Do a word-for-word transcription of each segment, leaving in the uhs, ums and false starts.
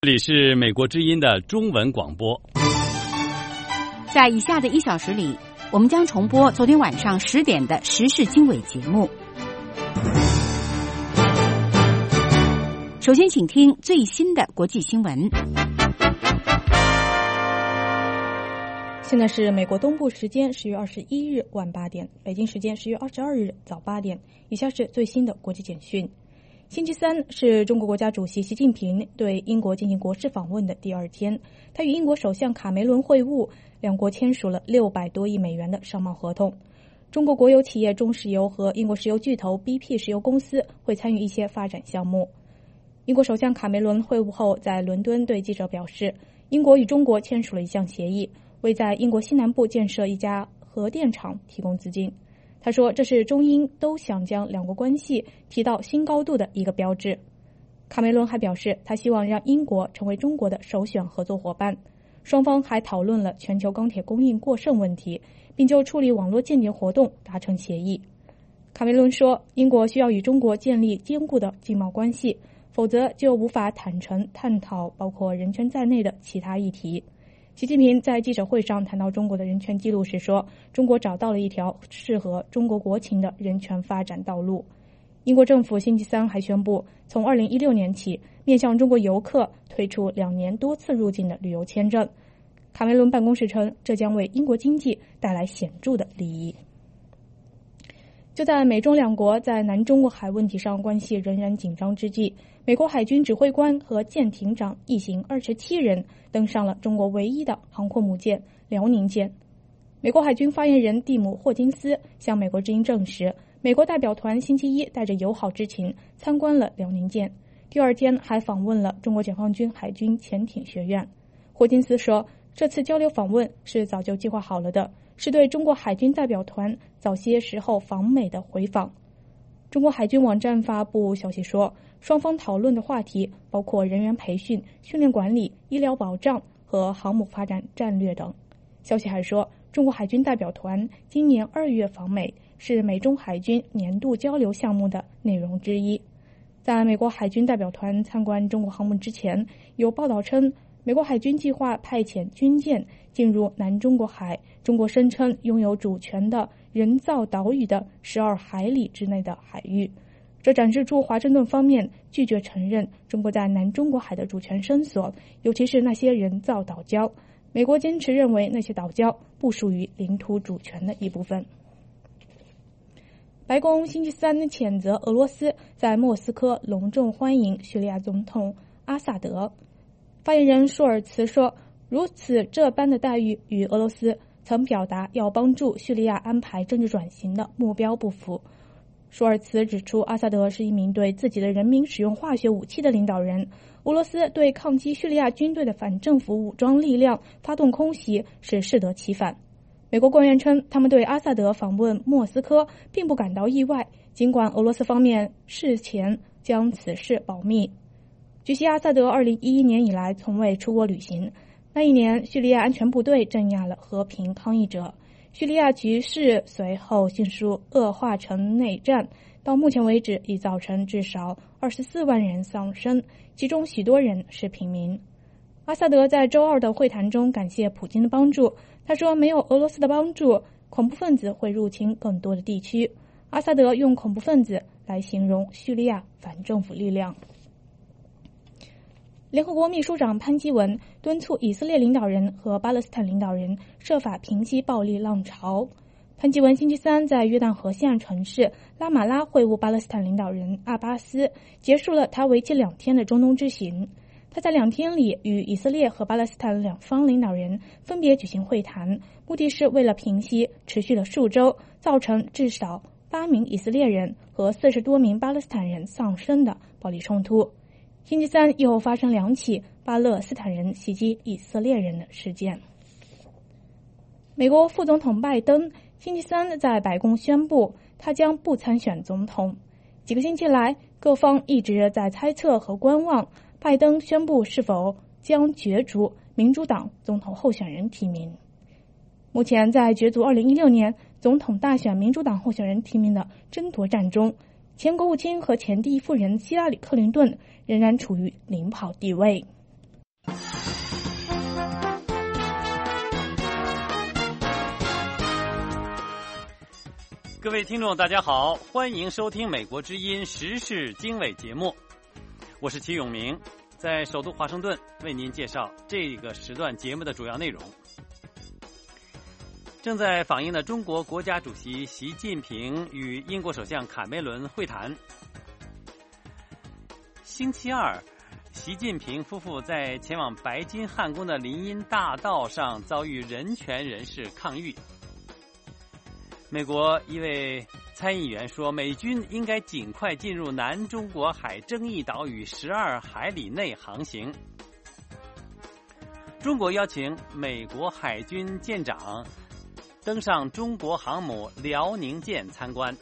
这里是美国之音的中文广播。 在以下的一小时里，我们将重播昨天晚上十点的时事经纬节目。首先请听最新的国际新闻。 现在是美国东部时间十月二十一日晚八点，北京时间十月二十二日早八点。以下是最新的国际简讯。星期三是中国国家主席习近平对英国进行国事访问的第二天，他与英国首相卡梅伦会晤，两国签署了六百多亿美元的商贸合同。中国国有企业中石油和英国石油巨头 B P 石油公司会参与一些发展项目。英国首相卡梅伦会晤后在伦敦对记者表示，英国与中国签署了一项协议，为在英国西南部建设一家核电厂提供资金。他说，这是中英都想将两国关系提到新高度的一个标志。卡梅伦还表示，他希望让英国成为中国的首选合作伙伴。双方还讨论了全球钢铁供应过剩问题，并就处理网络间谍活动达成协议。卡梅伦说，英国需要与中国建立坚固的经贸关系，否则就无法坦诚探讨包括人权在内的其他议题。习近平在记者会上谈到中国的人权记录时说，中国找到了一条适合中国国情的人权发展道路。英国政府星期三还宣布，从二零一六年起，面向中国游客推出两年多次入境的旅游签证。卡梅伦办公室称，这将为英国经济带来显著的利益。就在美中两国在南中国海问题上关系仍然紧张之际，美国海军指挥官和舰艇长一行二十七人登上了中国唯一的航空母舰辽宁舰。美国海军发言人蒂姆·霍金斯向美国之音证实，美国代表团星期一带着友好之情参观了辽宁舰，第二天还访问了中国解放军海军潜艇学院。霍金斯说，这次交流访问是早就计划好了的，是对中国海军代表团早些时候访美的回访。中国海军网站发布消息说，双方讨论的话题包括人员培训、训练管理、医疗保障和航母发展战略等。消息还说，中国海军代表团今年二月访美，是美中海军年度交流项目的内容之一。在美国海军代表团参观中国航母之前，有报道称，美国海军计划派遣军舰进入南中国海，中国声称拥有主权的人造岛屿的十二海里之内的海域。这展示出华盛顿方面拒绝承认中国在南中国海的主权伸索，尤其是那些人造岛礁。美国坚持认为那些岛礁不属于领土主权的一部分。白宫星期三谴责俄罗斯在莫斯科隆重欢迎叙利亚总统阿萨德。发言人舒尔茨说，如此这般的待遇与俄罗斯曾表达要帮助叙利亚安排政治转型的目标不符。舒尔茨指出，阿萨德是一名对自己的人民使用化学武器的领导人，俄罗斯对抗击叙利亚军队的反政府武装力量发动空袭是适得其反。美国官员称，他们对阿萨德访问莫斯科并不感到意外，尽管俄罗斯方面事前将此事保密。据悉，阿萨德二零一一年以来从未出国旅行。那一年，叙利亚安全部队镇压了和平抗议者，叙利亚局势随后迅速恶化成内战，到目前为止已造成至少二十四万人丧生，其中许多人是平民。阿萨德在周二的会谈中感谢普京的帮助，他说，没有俄罗斯的帮助，恐怖分子会入侵更多的地区。阿萨德用恐怖分子来形容叙利亚反政府力量。联合国秘书长潘基文敦促以色列领导人和巴勒斯坦领导人设法平息暴力浪潮。潘基文星期三在约旦河西岸城市拉马拉会晤巴勒斯坦领导人阿巴斯，结束了他为期两天的中东之行。他在两天里与以色列和巴勒斯坦两方领导人分别举行会谈，目的是为了平息持续了数周、造成至少八名以色列人和四十多名巴勒斯坦人丧生的暴力冲突。星期三又发生两起巴勒斯坦人袭击以色列人的事件。美国副总统拜登星期三在白宫宣布，他将不参选总统。几个星期来，各方一直在猜测和观望拜登宣布是否将角逐民主党总统候选人提名。目前在角逐二零一六年总统大选民主党候选人提名的争夺战中，前国务卿和前第一夫人希拉里·克林顿仍然处于领跑地位。 各位听众大家好，欢迎收听美国之音时事经纬节目，我是齐永明，在首都华盛顿为您介绍这个时段节目的主要内容。正在访英的中国国家主席习近平与英国首相卡梅伦会谈。星期二，习近平夫妇在前往白金汉宫的林荫大道上遭遇人权人士抗议。美国一位参议员说，美军应该尽快进入南中国海争议岛屿十二海里内航行。中国邀请美国海军舰长登上中国航母辽宁舰参观。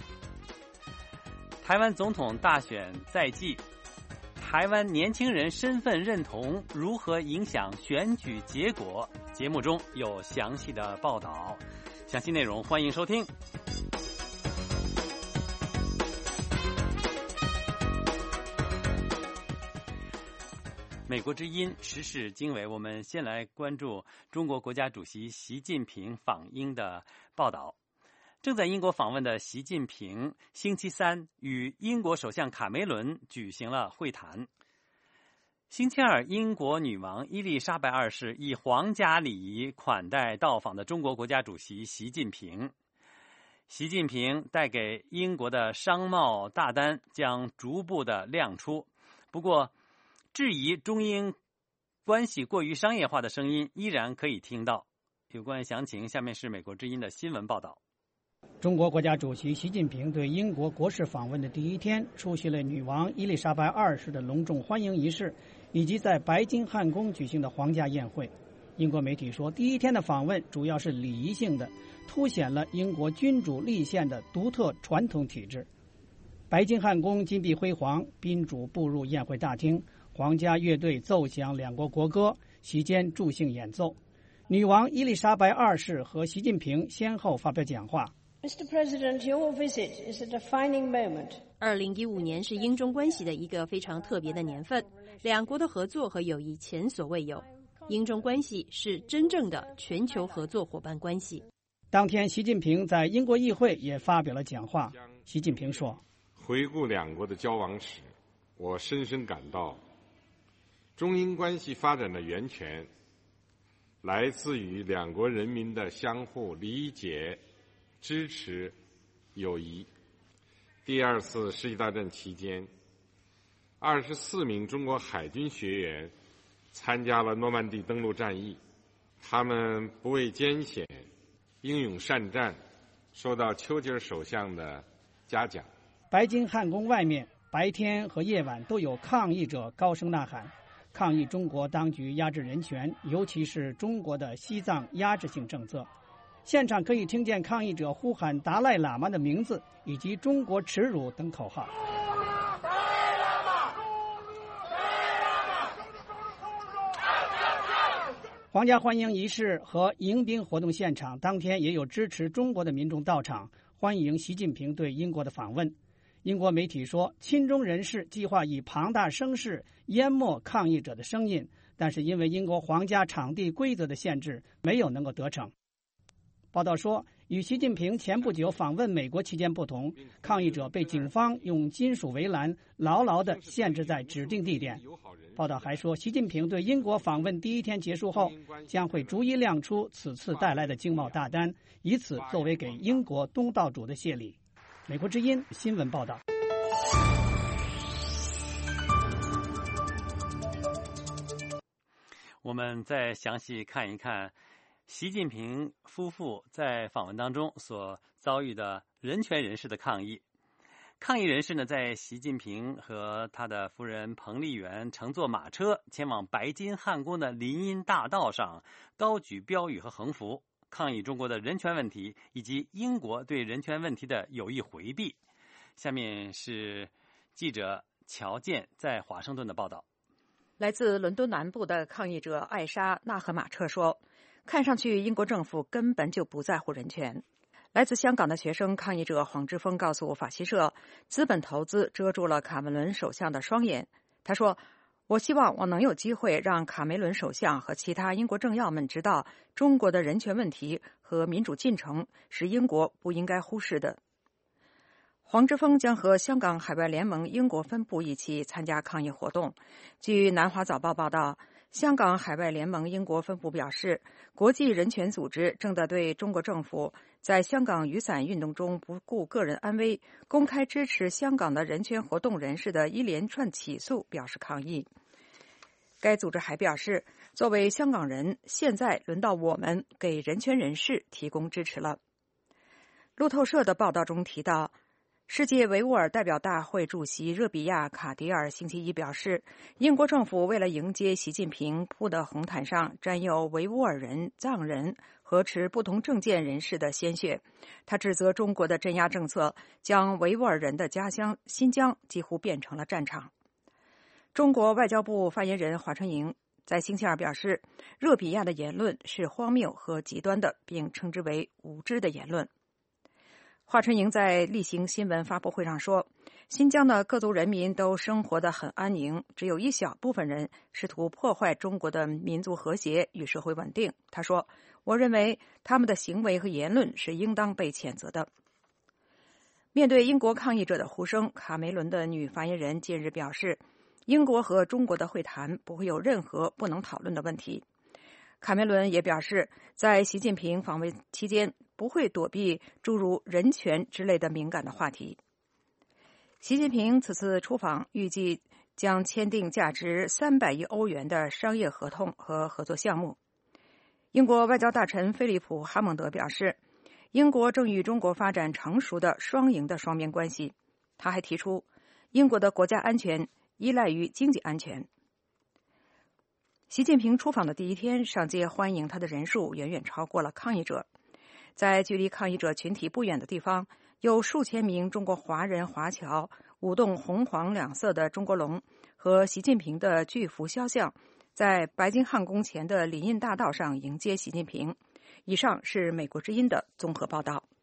台湾总统大选在即，台湾年轻人身份认同如何影响选举结果？节目中有详细的报道，详细内容欢迎收听。美国之音时事经纬，我们先来关注中国国家主席习近平访英的报道。正在英国访问的习近平星期三与英国首相卡梅伦举行了会谈。星期二，英国女王伊丽莎白二世以皇家礼仪款待到访的中国国家主席习近平。习近平带给英国的商贸大单将逐步的亮出，不过质疑中英关系过于商业化的声音依然可以听到。有关详情，下面是美国之音的新闻报道。 中国国家主席习近平对英国国事访问的第一天，出席了女王伊丽莎白二世的隆重欢迎仪式，以及在白金汉宫举行的皇家宴会。英国媒体说，第一天的访问主要是礼仪性的，凸显了英国君主立宪的独特传统体制。白金汉宫金碧辉煌，宾主步入宴会大厅，皇家乐队奏响两国国歌，席间助兴演奏。女王伊丽莎白二世和习近平先后发表讲话。 Mister President, your visit is a defining moment. 二零一五年是英中关系的一个非常特别的年份，两国的合作和友谊前所未有。英中关系是真正的全球合作伙伴关系。 当天，习近平在英国议会也发表了讲话。习近平说：“ 回顾两国的交往史，我深深感到，中英关系发展的源泉来自于两国人民的相互理解、支持、友谊。第二次世界大战期间，二十四名中国海军学员参加了诺曼底登陆战役，他们不畏艰险，英勇善战，受到丘吉尔首相的嘉奖。” 白金汉宫外面，白天和夜晚都有抗议者高声呐喊，抗议中国当局压制人权，尤其是中国的西藏压制性政策。现场可以听见抗议者呼喊达赖喇嘛的名字以及中国耻辱等口号。皇家欢迎仪式和迎宾活动现场当天也有支持中国的民众到场，欢迎习近平对英国的访问。英国媒体说，亲中人士计划以庞大声势淹没抗议者的声音，但是因为英国皇家场地规则的限制，没有能够得逞。报道说，与习近平前不久访问美国期间不同，抗议者被警方用金属围栏牢牢地限制在指定地点。报道还说，习近平对英国访问第一天结束后，将会逐一亮出此次带来的经贸大单，以此作为给英国东道主的谢礼。美国之音新闻报道。 我们再详细看一看习近平夫妇在访问当中所遭遇的人权人士的抗议。抗议人士呢，在习近平和他的夫人彭丽媛乘坐马车前往白金汉宫的林荫大道上，高举标语和横幅，抗议中国的人权问题以及英国对人权问题的有意回避。下面是记者乔健在华盛顿的报道。 来自伦敦南部的抗议者艾莎·纳赫马彻说，看上去英国政府根本就不在乎人权。来自香港的学生抗议者黄之锋告诉法新社，资本投资遮住了卡梅伦首相的双眼。他说， 我希望我能有机会让卡梅伦首相和其他英国政要们知道，中国的人权问题和民主进程是英国不应该忽视的。黄之锋将和香港海外联盟英国分部一起参加抗议活动。据南华早报报道，香港海外联盟英国分部表示，国际人权组织正在对中国政府在香港雨伞运动中不顾个人安危、公开支持香港的人权活动人士的一连串起诉表示抗议。该组织还表示，作为香港人，现在轮到我们给人权人士提供支持了。路透社的报道中提到，世界维吾尔代表大会主席热比亚·卡迪尔星期一表示，英国政府为了迎接习近平铺的红毯上沾有维吾尔人、藏人和持不同政见人士的鲜血。他指责中国的镇压政策将维吾尔人的家乡新疆几乎变成了战场。中国外交部发言人华春莹在星期二表示，热比亚的言论是荒谬和极端的，并称之为无知的言论。华春莹在例行新闻发布会上说，新疆的各族人民都生活得很安宁，只有一小部分人试图破坏中国的民族和谐与社会稳定。他说，我认为他们的行为和言论是应当被谴责的。面对英国抗议者的呼声，卡梅伦的女发言人近日表示，英国和中国的会谈不会有任何不能讨论的问题。卡梅伦也表示，在习近平访问期间不会躲避诸如人权之类的敏感的话题。习近平此次出访预计将签订价值三百亿欧元的商业合同和合作项目。英国外交大臣菲利普·哈蒙德表示，英国正与中国发展成熟的双赢的双边关系。他还提出，英国的国家安全依赖于经济安全。习近平出访的第一天，上街欢迎他的人数远远超过了抗议者。在距离抗议者群体不远的地方，有数千名中国华人华侨舞动红黄两色的中国龙和习近平的巨幅肖像，在白金汉宫前的林荫大道上迎接习近平。以上是美国之音的综合报道。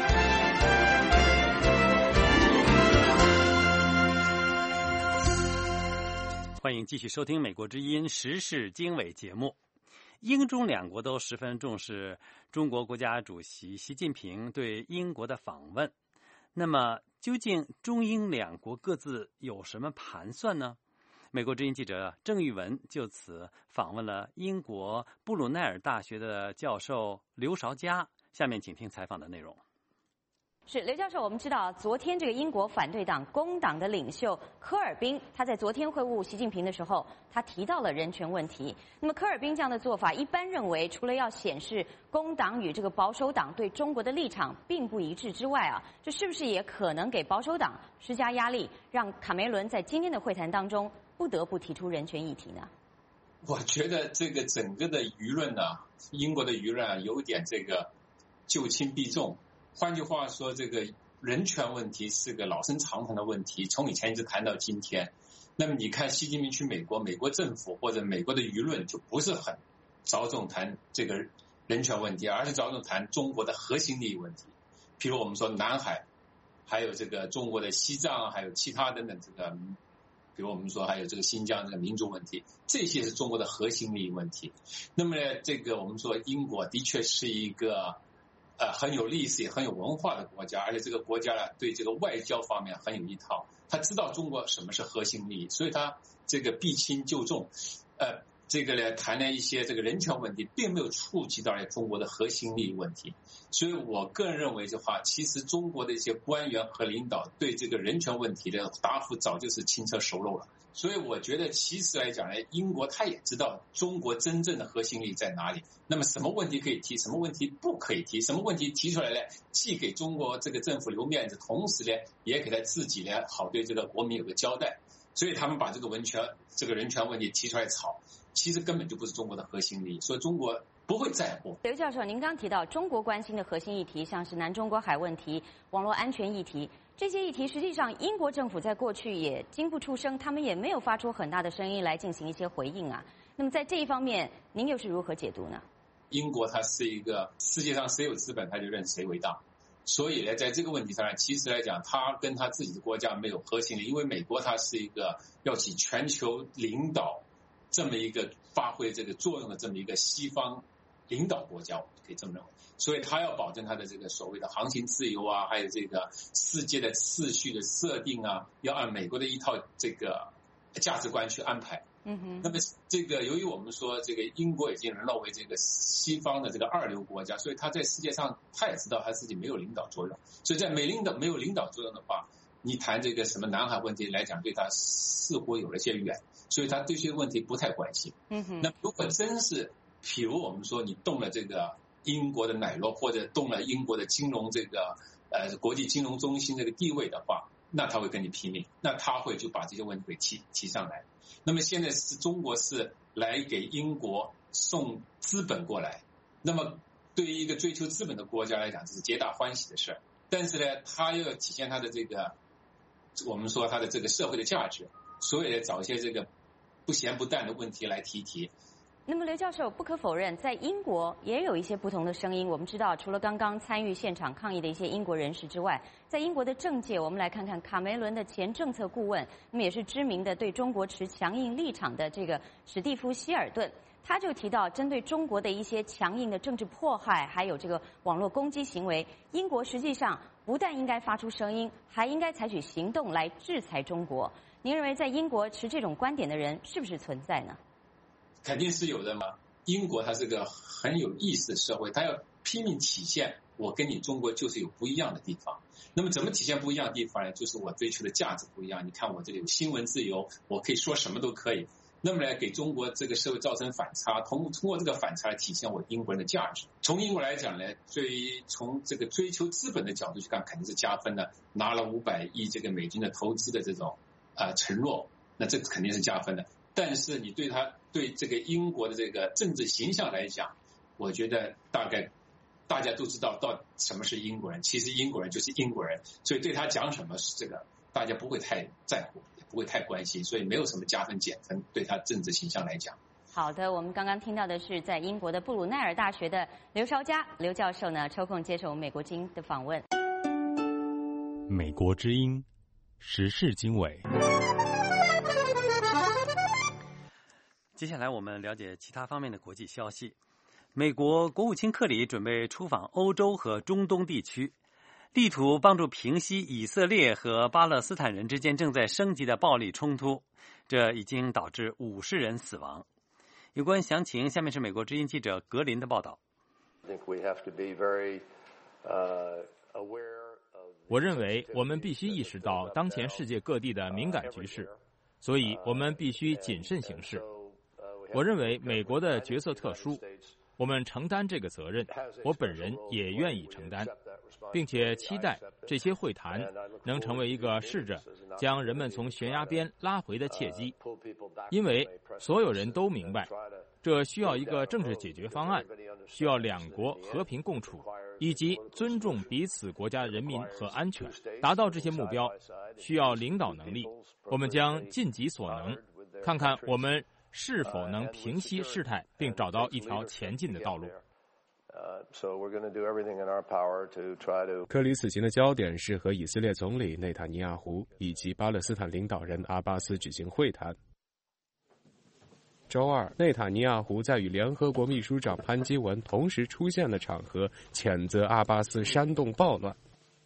欢迎继续收听美国之音时事经纬节目。英中两国都十分重视中国国家主席习近平对英国的访问。那么，究竟中英两国各自有什么盘算呢？美国之音记者郑玉文就此访问了英国布鲁奈尔大学的教授刘韶佳。下面请听采访的内容。 是刘教授，我们知道昨天这个英国反对党工党的领袖科尔宾，他在昨天会晤习近平的时候，他提到了人权问题。那么科尔宾这样的做法，一般认为除了要显示工党与这个保守党对中国的立场并不一致之外啊，这是不是也可能给保守党施加压力，让卡梅伦在今天的会谈当中不得不提出人权议题呢？ 我觉得这个整个的舆论呢、啊，英国的舆论啊，有点这个就轻避重。换句话说，这个人权问题是个老生常谈的问题，从以前一直谈到今天。那么你看习近平去美国，美国政府或者美国的舆论就不是很着重谈这个人权问题，而是着重谈中国的核心利益问题。譬如我们说南海，还有这个中国的西藏，还有其他等等这个，比如我们说还有这个新疆这个民族问题，这些是中国的核心利益问题。那么呢，这个我们说英国的确是一个呃，很有历史也很有文化的国家，而且这个国家呢，对这个外交方面很有一套。他知道中国什么是核心利益，所以他这个避轻就重，呃，这个呢谈了一些这个人权问题，并没有触及到中国的核心利益问题。所以我个人认为的话，其实中国的一些官员和领导对这个人权问题的答复早就是轻车熟路了。所以我觉得其实来讲呢，英国他也知道中国真正的核心利益在哪里，那么什么问题可以提，什么问题不可以提，什么问题提出来呢，既给中国这个政府留面子，同时呢也给他自己呢好对这个国民有个交代。所以他们把这个人权这个人权问题提出来炒，其实根本就不是中国的核心利益，所以中国不会在乎。 刘教授，您刚提到中国关心的核心议题，像是南中国海问题、网络安全议题，这些议题实际上英国政府在过去也经不出声，他们也没有发出很大的声音来进行一些回应啊。那么在这一方面，您又是如何解读呢？ 英国它是一个世界上谁有资本他就认谁为大， 所以呢，在这个问题上呢，其实来讲，他跟他自己的国家没有核心的，因为美国它是一个要起全球领导这么一个发挥这个作用的这么一个西方领导国家，可以这么认为。所以他要保证他的这个所谓的航行自由啊，还有这个世界的秩序的设定啊，要按美国的一套这个价值观去安排。 嗯哼。 那么这个由于我们说这个英国已经沦落为这个西方的这个二流国家，所以他在世界上他也知道他自己没有领导作用，所以在没领导没有领导作用的话，你谈这个什么南海问题来讲，对他似乎有了些远，所以他对这些问题不太关心。 嗯哼。 那如果真是譬如我们说你动了这个英国的奶酪，或者动了英国的金融这个呃国际金融中心这个地位的话，那他会跟你拼命，那他会就把这些问题给提提上来。那么现在是中国是来给英国送资本过来，那么对于一个追求资本的国家来讲，这是皆大欢喜的事儿。但是呢，他又要体现他的这个我们说他的这个社会的价值，所以找一些这个不咸不淡的问题来提一提。 那么刘教授，不可否认，在英国也有一些不同的声音。我们知道，除了刚刚参与现场抗议的一些英国人士之外，在英国的政界，我们来看看卡梅伦的前政策顾问，那么也是知名的对中国持强硬立场的这个史蒂夫·希尔顿，他就提到，针对中国的一些强硬的政治迫害，还有这个网络攻击行为，英国实际上不但应该发出声音，还应该采取行动来制裁中国。您认为在英国持这种观点的人是不是存在呢？ 肯定是有的嘛。英国它是个很有意思的社会，它要拼命体现我跟你中国就是有不一样的地方。那么怎么体现不一样的地方呢？就是我追求的价值不一样。你看我这里有新闻自由，我可以说什么都可以。那么呢，给中国这个社会造成反差，通通过这个反差来体现我英国人的价值。从英国来讲呢，最从这个追求资本的角度去看，肯定是加分的。拿了五百亿这个美金的投资的这种啊、呃、承诺，那这肯定是加分的。但是你对他对这个英国的这个政治形象来讲，我觉得大概大家都知道到底什么是英国人。其实英国人就是英国人，所以对他讲什么这个大家不会太在乎，也不会太关心，所以没有什么加分减分对他政治形象来讲。 好的，我们刚刚听到的是在英国的布鲁奈尔大学的刘绍佳刘教授呢，抽空接受我们美国之音的访问。 美国之音时事经纬。 接下来我们了解其他方面的国际消息。美国国务卿克里准备出访欧洲和中东地区，力图帮助平息以色列和巴勒斯坦人之间正在升级的暴力冲突，这已经导致五十人死亡。有关详情，下面是美国之音记者格林的报道。 我认为我们必须意识到当前世界各地的敏感局势，所以我们必须谨慎行事。我认为美国的角色特殊，我们承担这个责任，我本人也愿意承担，并且期待这些会谈能成为一个试着将人们从悬崖边拉回的契机，因为所有人都明白，这需要一个政治解决方案，需要两国和平共处，以及尊重彼此国家人民和安全。达到这些目标，需要领导能力。我们将尽己所能，看看我们是否能平息事态，并找到一条前进的道路。 克里此行的焦点是和以色列总理内塔尼亚胡以及巴勒斯坦领导人阿巴斯举行会谈。周二，内塔尼亚胡在与联合国秘书长潘基文同时出现的场合，谴责阿巴斯煽动暴乱。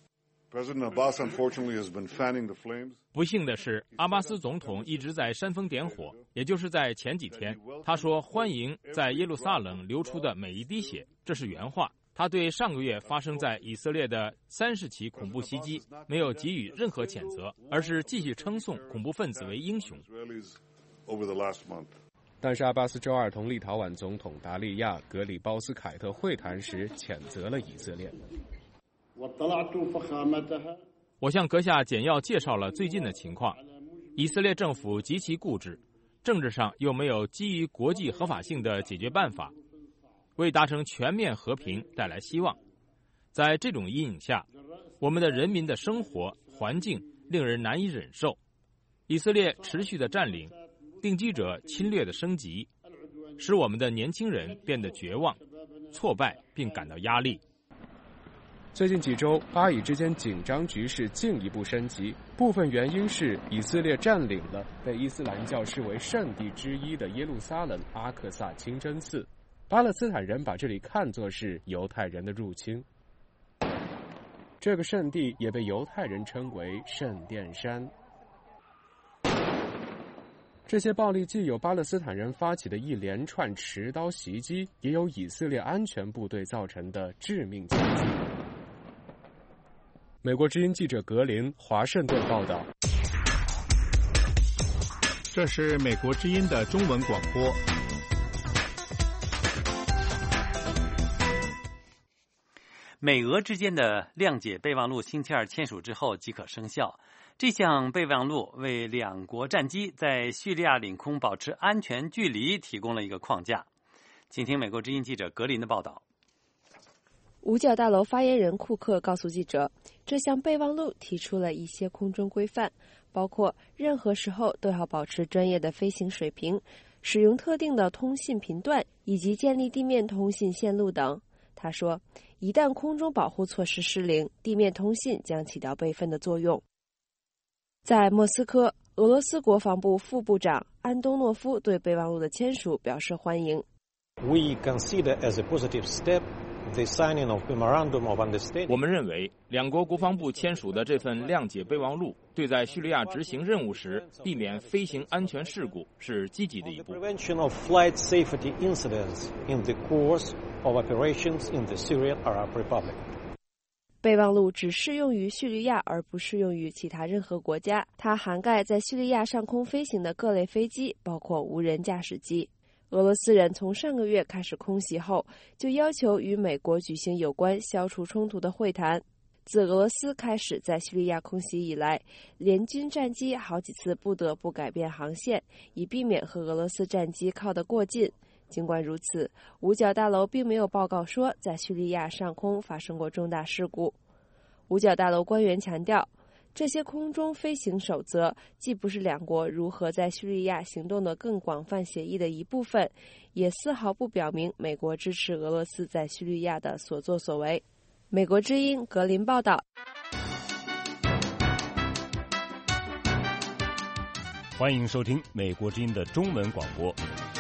不幸的是，阿巴斯总统一直在煽风点火。也就是在前几天，他说欢迎在耶路撒冷流出的每一滴血，这是原话。他对上个月发生在以色列的三十起恐怖袭击没有给予任何谴责，而是继续称颂恐怖分子为英雄。 但是阿巴斯周二同立陶宛总统达利亚·格里包斯凯特会谈时，谴责了以色列。 我向阁下简要介绍了最近的情况。以色列政府极其固执，政治上又没有基于国际合法性的解决办法，为达成全面和平带来希望。在这种阴影下，我们的人民的生活环境令人难以忍受。以色列持续的占领，定居者侵略的升级，使我们的年轻人变得绝望、挫败并感到压力。 最近几周，巴以之间紧张局势进一步升级，部分原因是以色列占领了被伊斯兰教视为圣地之一的耶路撒冷阿克萨清真寺，巴勒斯坦人把这里看作是犹太人的入侵。这个圣地也被犹太人称为圣殿山。这些暴力既有巴勒斯坦人发起的一连串持刀袭击，也有以色列安全部队造成的致命枪击。美国之音记者格林华盛顿报道。 这是美国之音的中文广播。 美俄之间的谅解备忘录星期二签署之后即可生效。这项备忘录为两国战机在叙利亚领空保持安全距离提供了一个框架。请听美国之音记者格林的报道。 五角大楼发言人库克告诉记者，这项备忘录提出了一些空中规范，包括任何时候都要保持专业的飞行水平，使用特定的通信频段，以及建立地面通信线路等。他说，一旦空中保护措施失灵，地面通信将起到备份的作用。在莫斯科，俄罗斯国防部副部长安东诺夫对备忘录的签署表示欢迎。 We consider as a positive step the signing of memorandum of understanding. 我们认为，两国国防部签署的这份谅解备忘录，对在叙利亚执行任务时避免飞行安全事故是积极的一步。 Prevention of flight safety incidents in the course of operations in the Syrian Arab Republic. 备忘录只适用于叙利亚，而不适用于其他任何国家。它涵盖在叙利亚上空飞行的各类飞机，包括无人驾驶机。俄罗斯人从上个月开始空袭后，就要求与美国举行有关消除冲突的会谈。自俄罗斯开始在叙利亚空袭以来，联军战机好几次不得不改变航线，以避免和俄罗斯战机靠得过近。尽管如此，五角大楼并没有报告说在叙利亚上空发生过重大事故。五角大楼官员强调，这些空中飞行守则既不是两国如何在叙利亚行动的更广泛协议的一部分，也丝毫不表明美国支持俄罗斯在叙利亚的所作所为。美国之音格林报道。 欢迎收听美国之音的中文广播。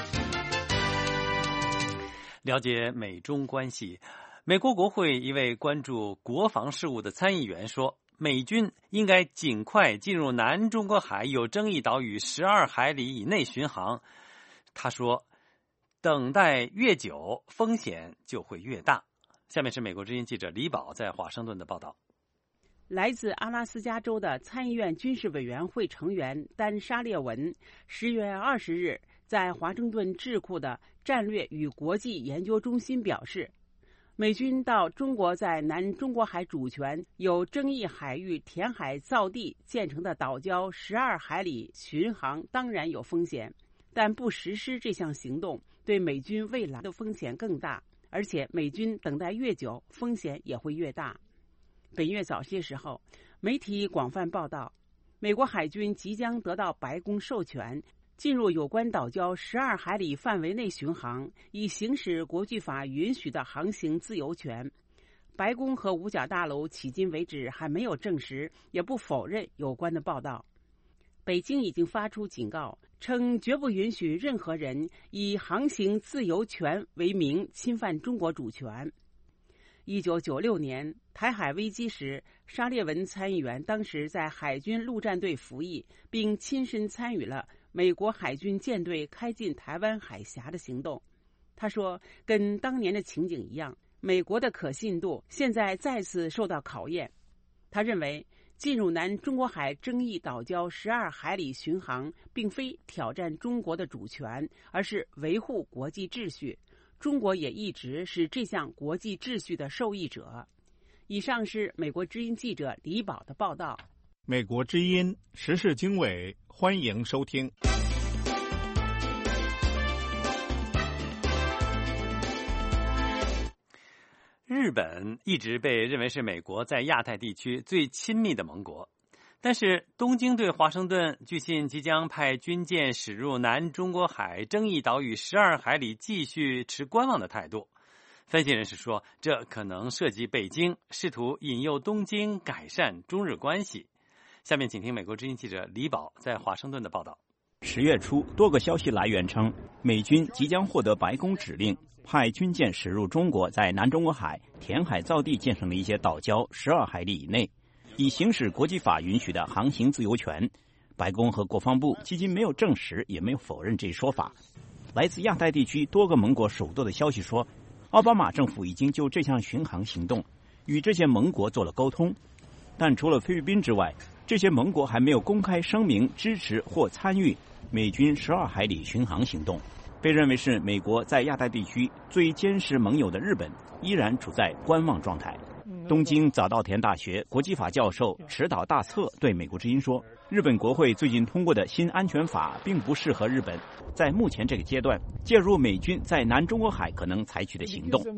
了解美中关系，美国国会一位关注国防事务的参议员说，美军应该尽快进入南中国海有争议岛屿十二海里以内巡航。他说，等待越久，风险就会越大。下面是美国之音记者李宝在华盛顿的报道。 来自阿拉斯加州的参议院军事委员会成员丹·沙列文十月二十日在华盛顿智库的战略与国际研究中心表示，美军到中国在南中国海主权有争议海域填海造地建成的岛礁十二海里巡航当然有风险，但不实施这项行动对美军未来的风险更大，而且美军等待越久，风险也会越大。本月早些时候，媒体广泛报道，美国海军即将得到白宫授权，进入有关岛礁十二海里范围内巡航，以行使国际法允许的航行自由权。白宫和五角大楼迄今为止还没有证实，也不否认有关的报道。北京已经发出警告，称绝不允许任何人以航行自由权为名侵犯中国主权。一九九六年台海危机时，沙列文参议员当时在海军陆战队服役，并亲身参与了美国海军舰队开进台湾海峡的行动。他说，跟当年的情景一样，美国的可信度现在再次受到考验。他认为，进入南中国海争议岛礁十二海里巡航，并非挑战中国的主权，而是维护国际秩序。中国也一直是这项国际秩序的受益者。以上是美国之音记者李宝的报道。 美国之音时事经纬，欢迎收听。 日本一直被认为是美国在亚太地区最亲密的盟国，但是东京对华盛顿据信即将派军舰驶入南中国海争议岛屿十二海里，继续持观望的态度。 分析人士说，这可能涉及北京试图引诱东京改善中日关系。下面请听美国之音记者李宝在华盛顿的报道。 十月初，多个消息来源称，美军即将获得白宫指令，派军舰驶入中国在南中国海填海造地建成的一些岛礁十二海里以内，以行使国际法允许的航行自由权。白宫和国防部基金没有证实，也没有否认这一说法。来自亚太地区多个盟国首都的消息说，奥巴马政府已经就这项巡航行动与这些盟国做了沟通，但除了菲律宾之外，这些盟国还没有公开声明支持或参与美军十二海里巡航行动。被认为是美国在亚太地区最坚实盟友的日本依然处在观望状态。东京早稻田大学国际法教授池岛大策对美国之音说，日本国会最近通过的新安全法并不适合日本在目前这个阶段介入美军在南中国海可能采取的行动。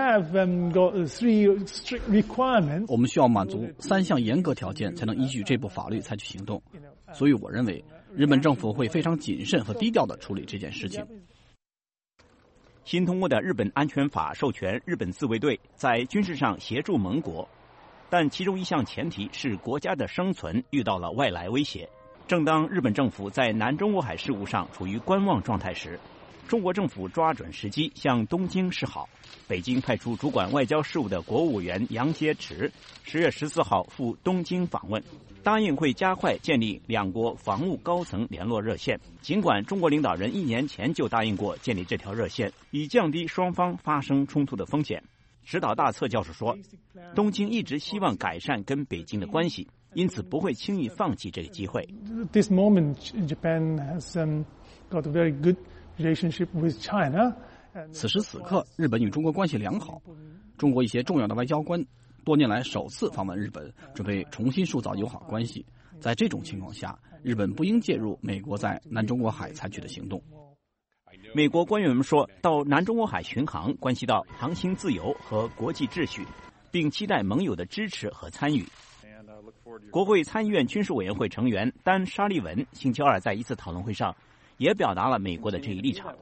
我们需要满足三项严格条件才能依据这部法律采取行动，所以我认为日本政府会非常谨慎和低调地处理这件事情。 新通过的日本安全法授权日本自卫队在军事上协助盟国，但其中一项前提是国家的生存遇到了外来威胁。正当日本政府在南中国海事务上处于观望状态时，中国政府抓准时机向东京示好。北京派出主管外交事务的国务委员杨洁篪十月十四号赴东京访问，答应会加快建立两国防务高层联络热线。尽管中国领导人一年前就答应过建立这条热线，以降低双方发生冲突的风险。池岛大策教授说，东京一直希望改善跟北京的关系，因此不会轻易放弃这个机会。 This moment, Japan has um, got a very good relationship with China. 此时此刻，日本与中国关系良好，中国一些重要的外交官多年来首次访问日本，准备重新塑造友好关系。在这种情况下，日本不应介入美国在南中国海采取的行动。 美国官员们说，到南中国海巡航关系到航行自由和国际秩序，并期待盟友的支持和参与。国会参议院军事委员会成员丹·沙利文星期二在一次讨论会上也表达了美国的这一立场。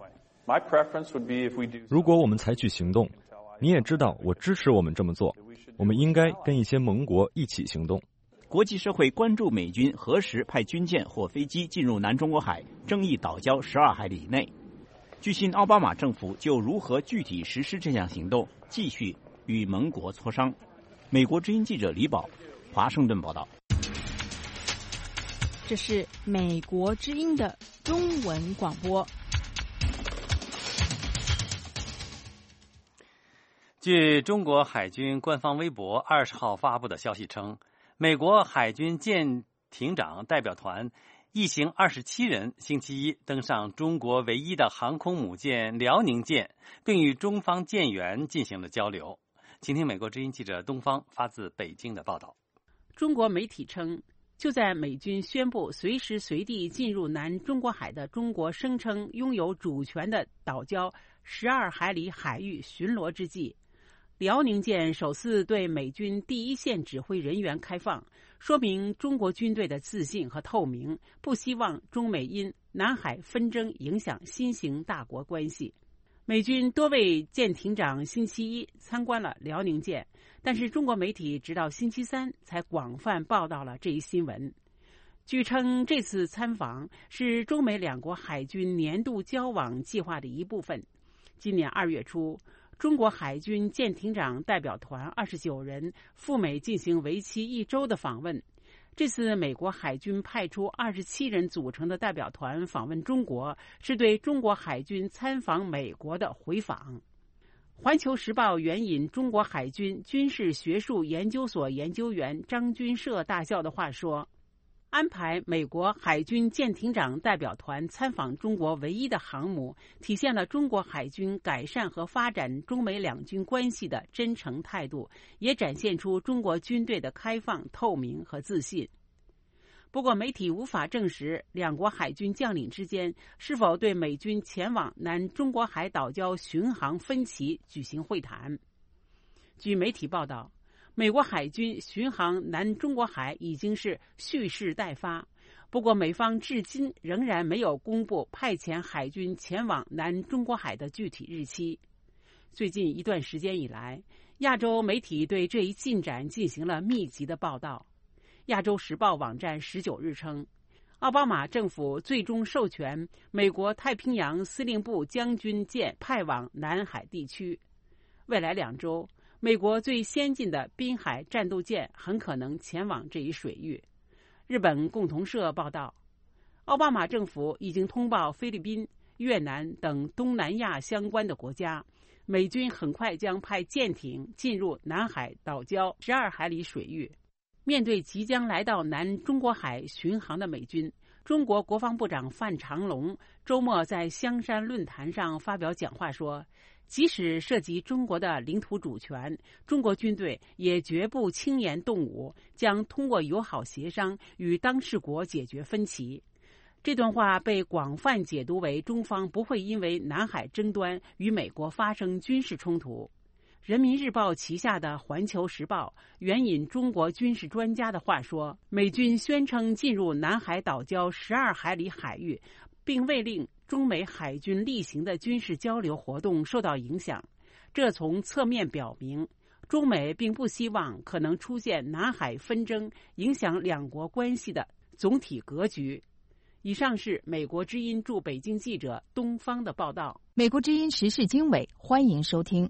如果我们采取行动，你也知道我支持我们这么做，我们应该跟一些盟国一起行动。 国际社会关注美军何时派军舰或飞机进入南中国海争议岛礁十二海里内。据信，奥巴马政府就如何具体实施这项行动继续与盟国磋商。美国之音记者李宝，华盛顿报道。 这是美国之音的中文广播。 据中国海军官方微博二十号发布的消息称，美国海军舰艇长代表团一行二十七人星期一登上中国唯一的航空母舰辽宁舰，并与中方舰员进行了交流。请听美国之音记者东方发自北京的报道。 中国媒体称，就在美军宣布随时随地进入南中国海的中国声称拥有主权的岛礁十二海里海域巡逻之际，辽宁舰首次对美军第一线指挥人员开放，说明中国军队的自信和透明，不希望中美因南海纷争影响新型大国关系。美军多位舰艇长星期一参观了辽宁舰，但是中国媒体直到星期三才广泛报道了这一新闻。据称，这次参访是中美两国海军年度交往计划的一部分。今年二月初，中国海军舰艇长代表团二十九人赴美进行为期一周的访问。这次美国海军派出二十七人组成的代表团访问中国，是对中国海军参访美国的回访。环球时报援引中国海军军事学术研究所研究员张军社大校的话说，安排美国海军舰艇长代表团参访中国唯一的航母，体现了中国海军改善和发展中美两军关系的真诚态度，也展现出中国军队的开放、透明和自信。不过，媒体无法证实两国海军将领之间是否对美军前往南中国海岛礁巡航分歧举行会谈。据媒体报道，美国海军巡航南中国海已经是蓄势待发，不过美方至今仍然没有公布派遣海军前往南中国海的具体日期。 最近一段时间以来，亚洲媒体对这一进展进行了密集的报道。亚洲时报网站十九日称，奥巴马政府最终授权美国太平洋司令部将军舰派往南海地区。未来两周，美国最先进的滨海战斗舰很可能前往这一水域。日本共同社报道，奥巴马政府已经通报菲律宾、越南等东南亚相关的国家，美军很快将派舰艇进入南海岛礁十二海里水域。面对即将来到南中国海巡航的美军，中国国防部长范长龙周末在香山论坛上发表讲话说，即使涉及中国的领土主权，中国军队也绝不轻言动武，将通过友好协商与当事国解决分歧。这段话被广泛解读为中方不会因为南海争端与美国发生军事冲突。人民日报旗下的环球时报援引中国军事专家的话说，美军宣称进入南海岛礁十二海里海域，并未令中美海军例行的军事交流活动受到影响。这从侧面表明，中美并不希望可能出现南海纷争影响两国关系的总体格局。以上是美国之音驻北京记者东方的报道。 美国之音时事经纬，欢迎收听。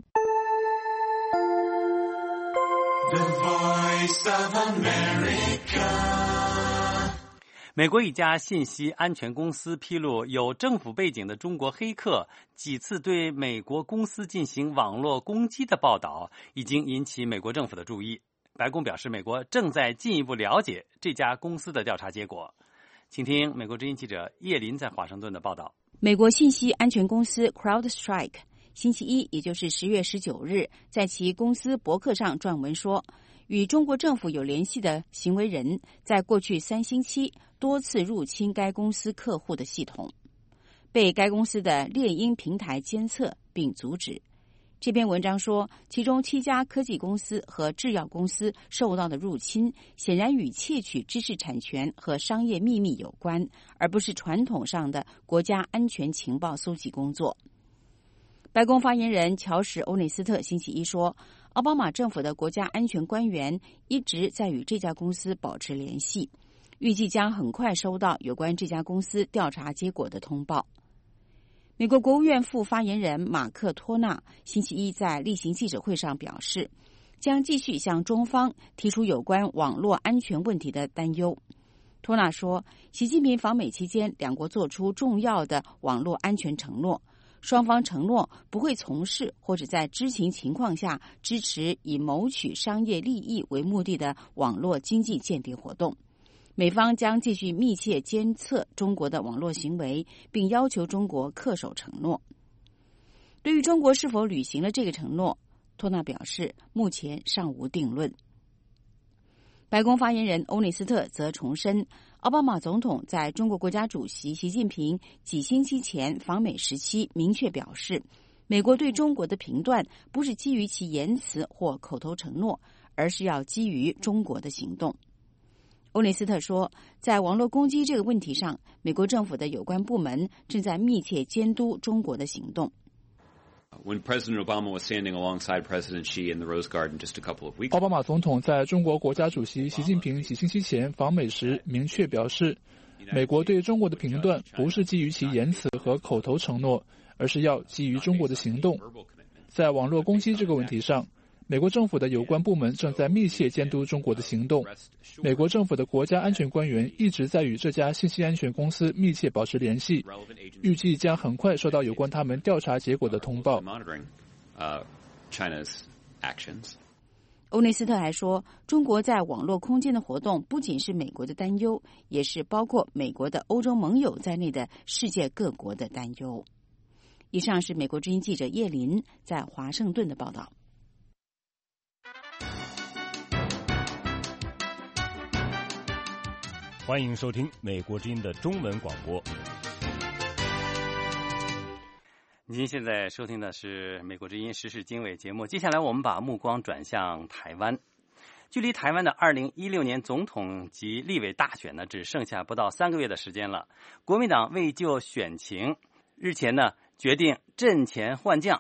The Voice of America。 美国一家信息安全公司披露，有政府背景的中国黑客几次对美国公司进行网络攻击的报道，已经引起美国政府的注意。白宫表示，美国正在进一步了解这家公司的调查结果。请听美国之音记者叶林在华盛顿的报道。 美国信息安全公司 CrowdStrike星期一，也就是十月十九日，在其公司博客上撰文说，与中国政府有联系的行为人在过去三星期多次入侵该公司客户的系统，被该公司的猎鹰平台监测并阻止。这篇文章说，其中七家科技公司和制药公司受到的入侵显然与窃取知识产权和商业秘密有关，而不是传统上的国家安全情报搜集工作。白宫发言人乔什·欧内斯特星期一说，奥巴马政府的国家安全官员一直在与这家公司保持联系，预计将很快收到有关这家公司调查结果的通报。美国国务院副发言人马克·托纳星期一在例行记者会上表示，将继续向中方提出有关网络安全问题的担忧。托纳说，习近平访美期间，两国做出重要的网络安全承诺，双方承诺不会从事或者在知情情况下支持以谋取商业利益为目的的网络经济间谍活动。美方将继续密切监测中国的网络行为，并要求中国恪守承诺。对于中国是否履行了这个承诺，托纳表示，目前尚无定论。白宫发言人欧内斯特则重申，奥巴马总统在中国国家主席习近平几星期前访美时期明确表示，美国对中国的评断不是基于其言辞或口头承诺，而是要基于中国的行动。欧内斯特说，在网络攻击这个问题上，美国政府的有关部门正在密切监督中国的行動。 奥巴马总统在中国国家主席习近平几星期前访美时明确表示，美国对中国的评断不是基于其言辞和口头承诺，而是要基于中国的行动。在网络攻击这个问题上，美国政府的有关部门正在密切监督中国的行动。美国政府的国家安全官员一直在与这家信息安全公司密切保持联系，预计将很快收到有关他们调查结果的通报。 欧内斯特还说，中国在网络空间的活动不仅是美国的担忧，也是包括美国的欧洲盟友在内的世界各国的担忧。以上是美国之音记者叶林在华盛顿的报道。 欢迎收听美国之音的中文广播。 您现在收听的是美国之音时事经纬节目。接下来我们把目光转向台湾。距离台湾的二零一六年总统及立委大选呢，只剩下不到三个月的时间了。国民党为就选情，日前呢决定阵前换将，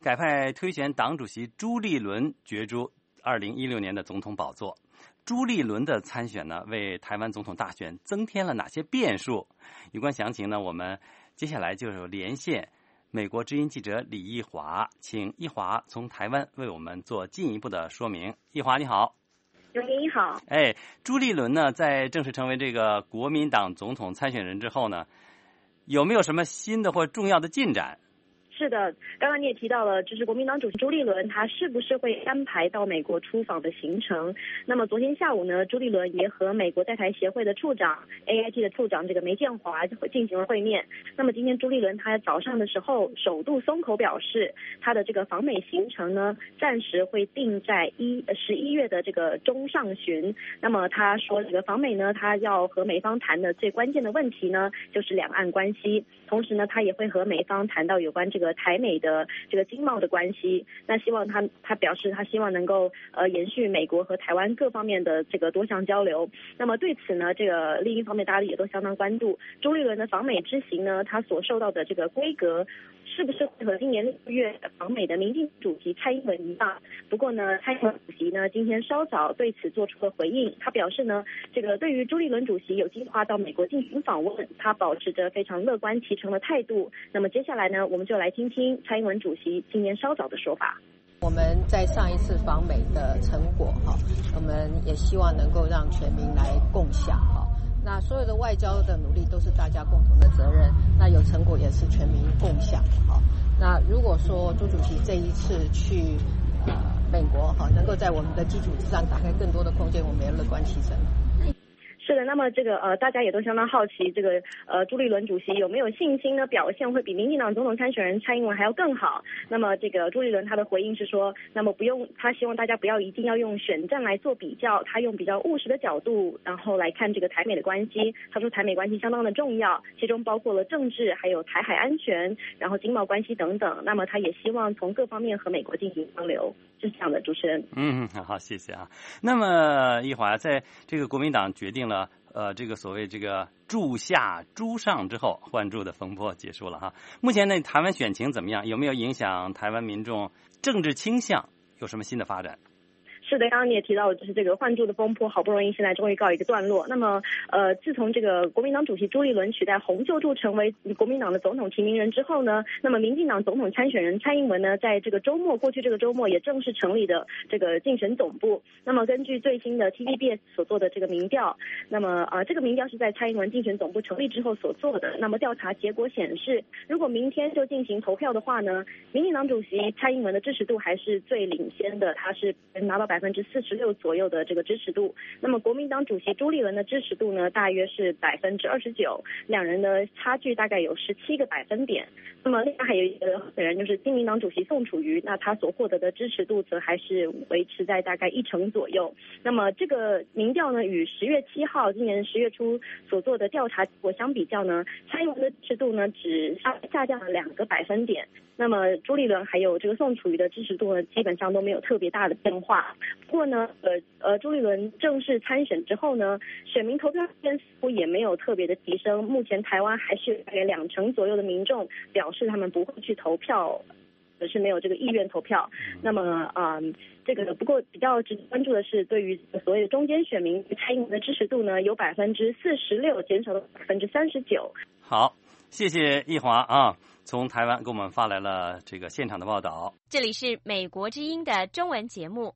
改派推选党主席朱立伦角逐二零一六年的总统宝座。朱立伦的参选呢，为台湾总统大选增添了哪些变数？有关详情呢，我们接下来就有连线美国之音记者李义华，请义华从台湾为我们做进一步的说明。义华你好。 刘您好。 哎，朱立伦呢，在正式成为这个国民党总统参选人之后呢，有没有什么新的或重要的进展？ 是的，刚刚你也提到了，就是国民党主席朱立伦他是不是会安排到美国出访的行程？那么昨天下午呢，朱立伦也和美国在台协会的处长 A I T 的处长这个梅建华进行了会面。那么今天朱立伦他早上的时候首度松口表示，他的这个访美行程呢，暂时会定在一十一月的这个中上旬。那么他说，这个访美呢，他要和美方谈的最关键的问题呢，就是两岸关系。同时呢，他也会和美方谈到有关这个台美的这个经贸的关系。那希望他他表示他希望能够呃延续美国和台湾各方面的这个多项交流。那么对此呢，这个另一方面大家也都相当关注朱立伦的访美之行呢，他所受到的这个规格是不是会和今年六月访美的民进主席蔡英文一样？不过呢，蔡英文主席呢今天稍早对此做出了回应，他表示呢，这个对于朱立伦主席有计划到美国进行访问，他保持着非常乐观其成的态度。那么接下来呢，我们就来听听蔡英文主席今年稍早的说法。 我们在上一次访美的成果哈，我们也希望能够让全民来共享哈。那所有的外交的努力都是大家共同的责任，那有成果也是全民共享哈。那如果说朱主席这一次去呃美国哈，能够在我们的基础之上打开更多的空间，我们也乐观其成。 是的，那么这个呃，大家也都相当好奇，这个呃，朱立伦主席有没有信心呢？表现会比民进党总统参选人蔡英文还要更好？那么这个朱立伦他的回应是说，那么不用，他希望大家不要一定要用选战来做比较，他用比较务实的角度，然后来看这个台美的关系。他说台美关系相当的重要，其中包括了政治，还有台海安全，然后经贸关系等等。那么他也希望从各方面和美国进行交流。是这样的，主持人。 嗯，好，谢谢啊。那么一华在这个国民党决定了。呃，这个所谓这个驻下朱上之后，换驻的风波结束了哈。目前呢，台湾选情怎么样？有没有影响台湾民众政治倾向？有什么新的发展？ 是的，刚刚你也提到，就是这个换驻的风波，好不容易现在终于告一个段落。那么，呃，自从这个国民党主席朱立伦取代洪秀柱成为国民党的总统提名人之后呢，那么民进党总统参选人蔡英文呢，在这个周末，过去这个周末也正式成立的这个竞选总部。那么，根据最新的 T V B S 所做的这个民调，那么啊、呃，这个民调是在蔡英文竞选总部成立之后所做的。那么调查结果显示，如果明天就进行投票的话呢，民进党主席蔡英文的支持度还是最领先的，他是拿到百分之四十六左右的这个支持度。那么国民党主席朱立伦的支持度呢，大约是百分之二十九，两人的差距大概有十七个百分点。那么另外还有一个候选人就是亲民党主席宋楚瑜，那他所获得的支持度则还是维持在大概一成左右。那么这个民调呢，与十月七号今年十月初所做的调查结果相比较呢，蔡英文的支持度呢只下下降了两个百分点。那么朱立伦还有这个宋楚瑜的支持度呢，基本上都没有特别大的变化。不过呢，呃呃，朱立伦正式参选之后呢，选民投票人数也没有特别的提升。目前台湾还是大概两成左右的民众表示他们不会去投票，可是没有这个意愿投票。那么啊、呃，这个不过比较值得关注的是，对于所谓的中间选民，蔡英文的支持度呢，有百分之四十六，减少了百分之三十九。 好，谢谢易华啊。从台湾给我们发来了这个现场的报道。 这里是美国之音的中文节目。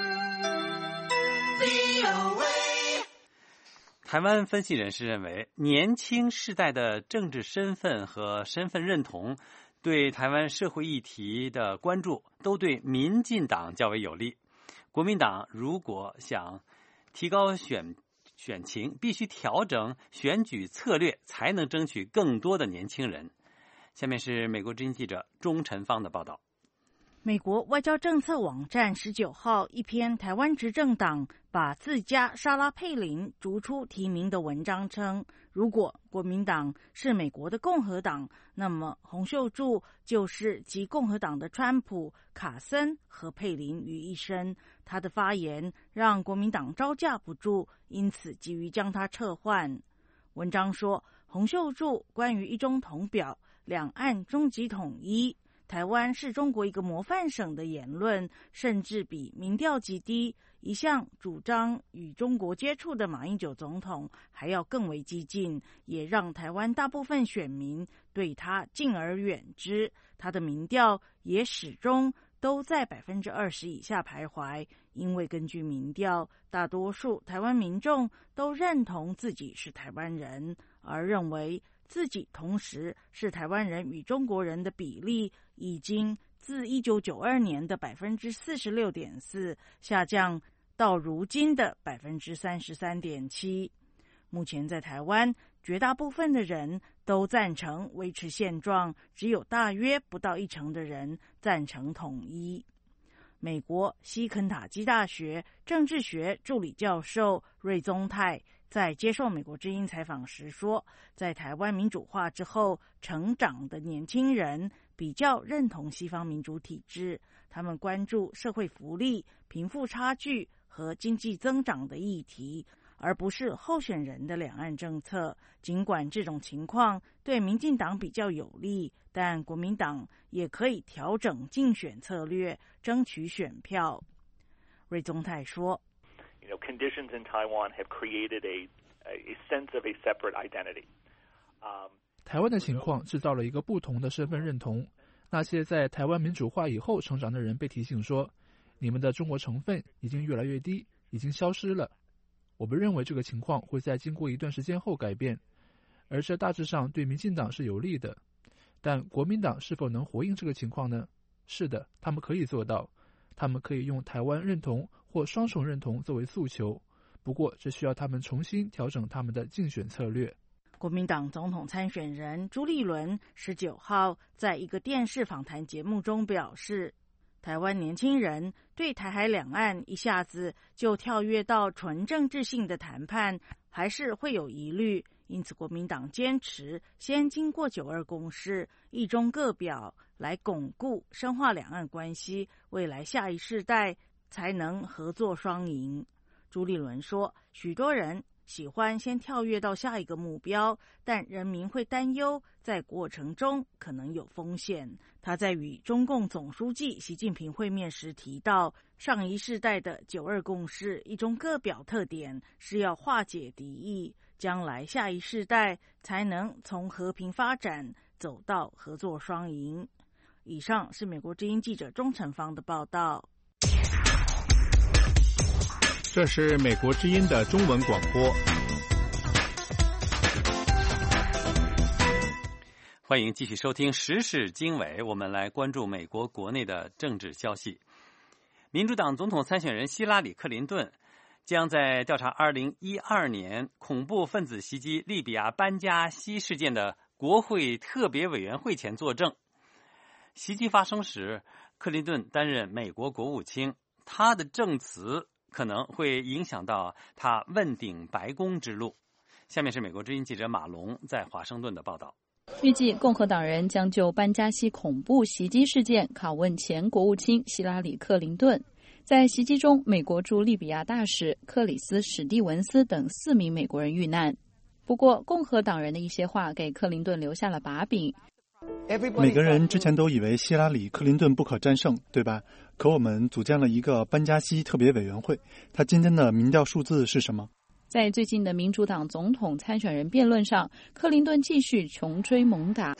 台湾分析人士认为，年轻世代的政治身份和身份认同对台湾社会议题的关注都对民进党较为有利。国民党如果想提高选选情，必须调整选举策略，才能争取更多的年轻人。下面是美国之音记者钟晨芳的报道。 美国外交政策网站十九号一篇台湾执政党把自家莎拉佩林逐出提名的文章称，如果国民党是美国的共和党，那么洪秀柱就是集共和党的川普、卡森和佩林于一身。他的发言让国民党招架不住，因此急于将他撤换。文章说，洪秀柱关于一中统表、两岸终极统一、 台湾是中国一个模范省的言论，甚至比民调极低，一向主张与中国接触的马英九总统还要更为激进，也让台湾大部分选民对他敬而远之。他的民调也始终都在百分之二十以下徘徊，因为根据民调，大多数台湾民众都认同自己是台湾人，而认为自己同时是台湾人与中国人的比例已经自一九九二年的百分之四十六点四下降到如今的百分之三十三点七。目前在台湾，绝大部分的人都赞成维持现状，只有大约不到一成的人赞成统一。美国西肯塔基大学政治学助理教授瑞宗泰在接受美国之音采访时说，在台湾民主化之后成长的年轻人比较认同西方民主体制，他们关注社会福利、贫富差距和经济增长的议题，而不是候选人的两岸政策。尽管这种情况对民进党比较有利，但国民党也可以调整竞选策略，争取选票。瑞宗泰说， You know, conditions in Taiwan have created a, a sense of a separate identity. Um, 台湾的情况制造了一个不同的身份认同。那些在台湾民主化以后成长的人被提醒说，你们的中国成分已经越来越低，已经消失了。我们认为这个情况会在经过一段时间后改变，而这大致上对民进党是有利的。但国民党是否能回应这个情况呢？是的，他们可以做到，他们可以用台湾认同或双重认同作为诉求，不过这需要他们重新调整他们的竞选策略。 国民党总统参选人朱立伦十九号在一个电视访谈节目中表示，台湾年轻人对台海两岸一下子就跳跃到纯政治性的谈判还是会有疑虑，因此国民党坚持先经过九二共识、一中各表来巩固深化两岸关系，未来下一世代才能合作双赢。朱立伦说，许多人喜欢先跳跃到下一个目标，但人民会担忧在过程中可能有风险。他在与中共总书记习近平会面时提到，上一世代的九二共识、一中各表特点是要化解敌意，将来下一世代才能从和平发展走到合作双赢。以上是美国之音记者钟成芳的报道。 这是美国之音的中文广播。 欢迎继续收听时事经纬，我们来关注美国国内的政治消息。民主党总统参选人希拉里·克林顿将在调查二零一二年恐怖分子袭击利比亚班加西事件的国会特别委员会前作证。袭击发生时，克林顿担任美国国务卿，他的证词可能会影响到他问鼎白宫之路。下面是美国之音记者马龙在华盛顿的报道。 预计共和党人将就班加西恐怖袭击事件拷问前国务卿希拉里·克林顿。在袭击中，美国驻利比亚大使克里斯·史蒂文斯等四名美国人遇难。不过，共和党人的一些话给克林顿留下了把柄。 每个人之前都以为希拉里·克林顿不可战胜，对吧？可我们组建了一个班加西特别委员会，他今天的民调数字是什么？ 在最近的民主党总统参选人辩论上，克林顿继续穷追猛打。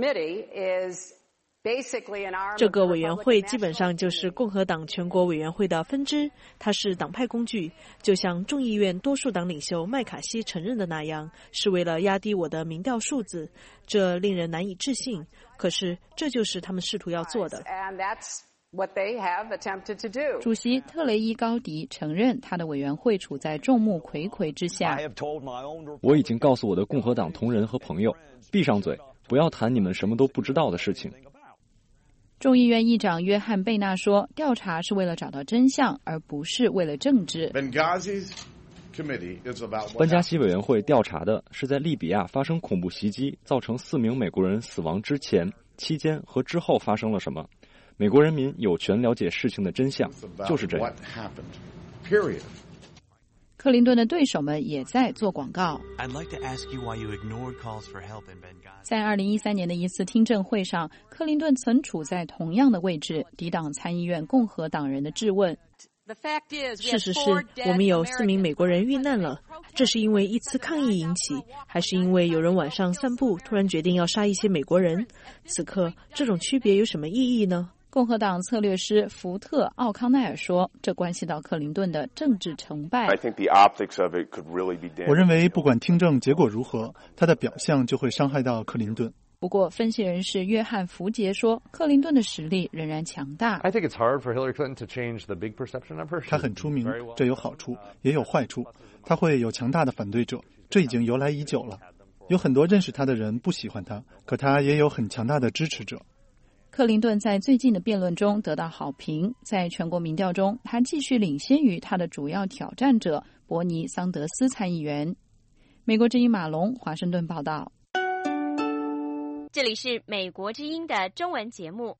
这个委员会基本上就是共和党全国委员会的分支，它是党派工具，就像众议院多数党领袖麦卡锡承认的那样，是为了压低我的民调数字。这令人难以置信，可是这就是他们试图要做的。 主席特雷伊高迪承认他的委员会处在众目睽睽之下。 我已经告诉我的共和党同仁和朋友，闭上嘴，不要谈你们什么都不知道的事情。 众议院议长约翰贝纳说，调查是为了找到真相，而不是为了政治。 班加西委员会调查的是在利比亚发生恐怖袭击，造成四名美国人死亡之前、期间和之后发生了什么。美国人民有权了解事情的真相，就是这样。 克林顿的对手们也在做广告。在二零一三年的一次听证会上，克林顿曾处在同样的位置，抵挡参议院共和党人的质问。 事实是，我们有四名美国人遇难了，这是因为一次抗议引起，还是因为有人晚上散步突然决定要杀一些美国人？此刻，这种区别有什么意义呢？ 共和党策略师福特·奥康奈尔说，这关系到克林顿的政治成败。 我认为不管听证结果如何，他的表象就会伤害到克林顿。 不过，分析人士约翰·福杰说，克林顿的实力仍然强大。 他很出名，这有好处，也有坏处。他会有强大的反对者，这已经由来已久了。有很多认识他的人不喜欢他，可他也有很强大的支持者。 克林顿在最近的辩论中得到好评，在全国民调中，他继续领先于他的主要挑战者伯尼·桑德斯参议员。美国之音马龙华盛顿报道。 这里是美国之音的中文节目。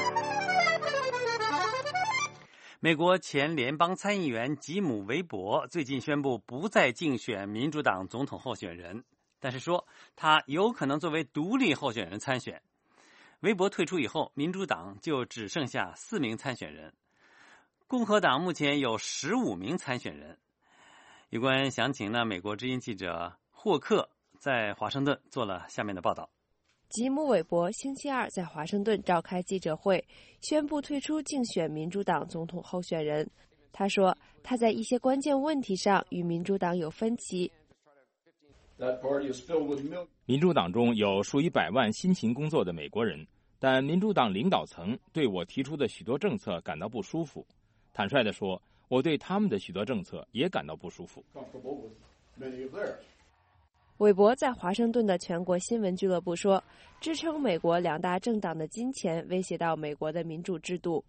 美国前联邦参议员吉姆·韦伯最近宣布不再竞选民主党总统候选人，但是说他有可能作为独立候选人参选。韦伯退出以后，民主党就只剩下四名参选人，共和党目前有十五名参选人。有关详情呢，美国之音记者霍克在华盛顿做了下面的报道。 吉姆·韦伯星期二在华盛顿召开记者会，宣布退出竞选民主党总统候选人。他说，他在一些关键问题上与民主党有分歧。 民主党中有数以百万辛勤工作的美国人，但民主党领导层对我提出的许多政策感到不舒服。坦率地说，我对他们的许多政策也感到不舒服。 韦伯在华盛顿的全国新闻俱乐部说，支撑美国两大政党的金钱威胁到美国的民主制度。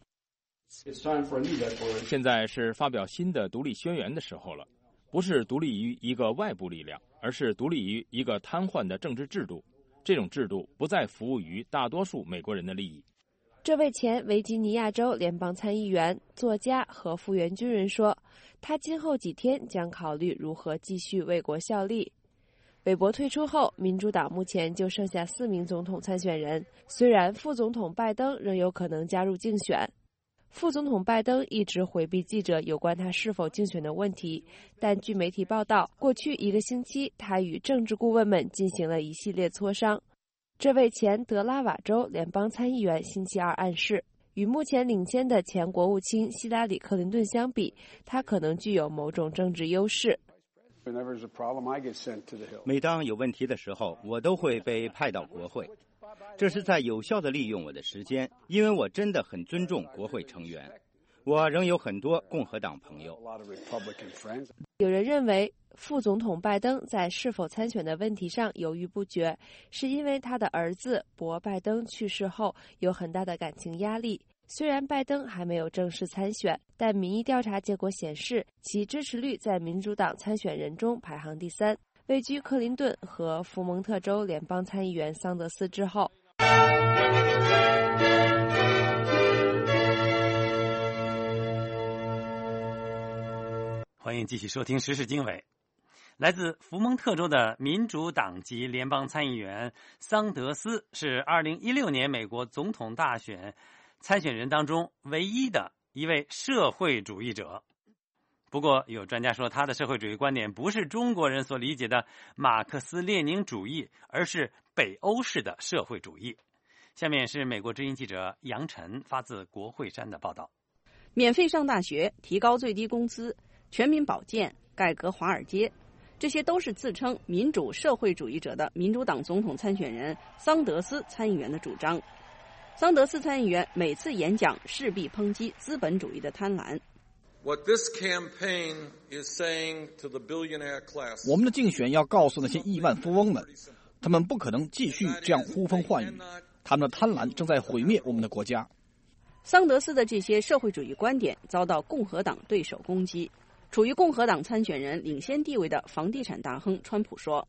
现在是发表新的独立宣言的时候了，不是独立于一个外部力量，而是独立于一个瘫痪的政治制度。这种制度不再服务于大多数美国人的利益。 这位前维吉尼亚州联邦参议员、作家和复员军人说，他今后几天将考虑如何继续为国效力。韦伯退出后，民主党目前就剩下四名总统参选人，虽然副总统拜登仍有可能加入竞选。副总统拜登一直回避记者有关他是否竞选的问题，但据媒体报道，过去一个星期他与政治顾问们进行了一系列磋商。这位前德拉瓦州联邦参议员星期二暗示，与目前领先的前国务卿希拉里·克林顿相比，他可能具有某种政治优势。 每当有问题的时候，我都会被派到国会，这是在有效地利用我的时间，因为我真的很尊重国会成员。我仍有很多共和党朋友。 有人认为，副总统拜登在是否参选的问题上犹豫不决，是因为他的儿子博拜登去世后有很大的感情压力。虽然拜登还没有正式参选，但民意调查结果显示，其支持率在民主党参选人中排行第三，位居克林顿和福蒙特州联邦参议员桑德斯之后。 欢迎继续收听时事经纬。来自福蒙特州的民主党籍联邦参议员桑德斯是二零一六年美国总统大选参选人当中唯一的一位社会主义者。不过有专家说，他的社会主义观点不是中国人所理解的马克思列宁主义，而是北欧式的社会主义。下面是美国之音记者杨晨发自国会山的报道。 免费上大学、提高最低工资、全民保健、改革华尔街，这些都是自称民主社会主义者的民主党总统参选人桑德斯参议员的主张。桑德斯参议员每次演讲势必抨击资本主义的贪婪。 What this campaign is saying to the billionaire class. 我们的竞选要告诉那些亿万富翁们，他们不可能继续这样呼风唤雨，他们的贪婪正在毁灭我们的国家。 桑德斯的这些社会主义观点遭到共和党对手攻击。处于共和党参选人领先地位的房地产大亨川普说，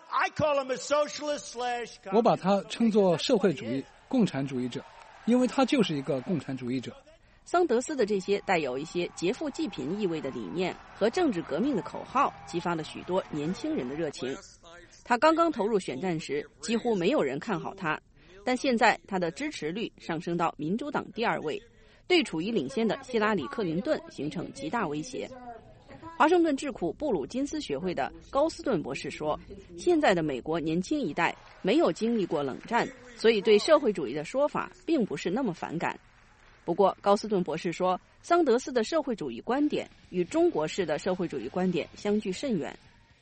我把他称作社会主义共产主义者，因为他就是一个共产主义者。 桑德斯的这些带有一些劫富济贫意味的理念和政治革命的口号，激发了许多年轻人的热情。他刚刚投入选战时，几乎没有人看好他，但现在他的支持率上升到民主党第二位，对处于领先的希拉里·克林顿形成极大威胁。华盛顿智库布鲁金斯学会的高斯顿博士说，现在的美国年轻一代没有经历过冷战，所以对社会主义的说法并不是那么反感。不过高斯顿博士说，桑德斯的社会主义观点与中国式的社会主义观点相距甚远。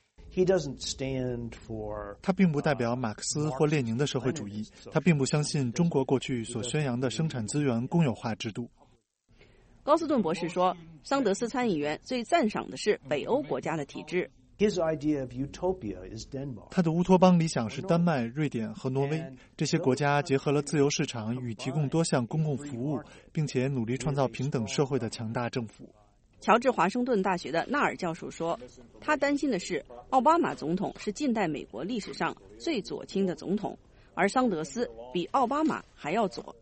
他并不代表马克思或列宁的社会主义，他并不相信中国过去所宣扬的生产资源公有化制度。 高斯顿博士说，桑德斯参议员最赞赏的是北欧国家的体制。 他的乌托邦理想是丹麦、瑞典和挪威，这些国家结合了自由市场与提供多项公共服务，并且努力创造平等社会的强大政府。 乔治华盛顿大学的纳尔教授说，他担心的是奥巴马总统是近代美国历史上最左倾的总统，而桑德斯比奥巴马还要左。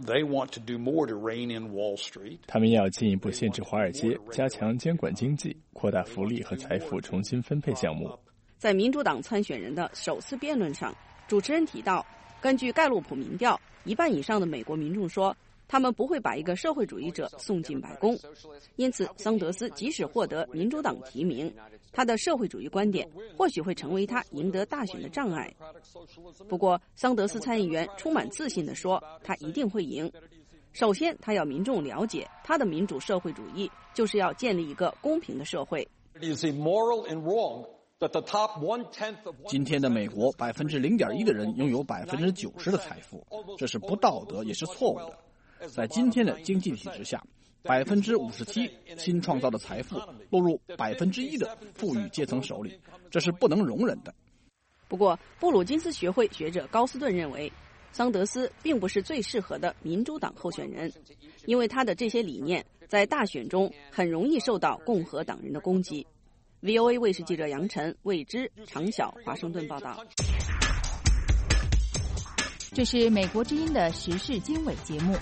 他们要进一步限制华尔街，加强监管经济，扩大福利和财富重新分配项目。 在民主党参选人的首次辩论上，主持人提到，根据盖洛普民调，一半以上的美国民众说他们不会把一个社会主义者送进白宫。因此桑德斯即使获得民主党提名，他的社会主义观点或许会成为他赢得大选的障碍。不过桑德斯参议员充满自信地说，他一定会赢。首先他要民众了解，他的民主社会主义就是要建立一个公平的社会。 今天的美国百分之零点一的人拥有百分之九十的财富，这是不道德也是错误的。在今天的经济体制下，百分之五十七新创造的财富落入百分之一的富裕阶层手里，这是不能容忍的。 不过，布鲁金斯学会学者高斯顿认为，桑德斯并不是最适合的民主党候选人，因为他的这些理念在大选中很容易受到共和党人的攻击。V O A 卫视记者杨晨、魏之、常晓华盛顿报道。 这是美国之音的时事经纬节目。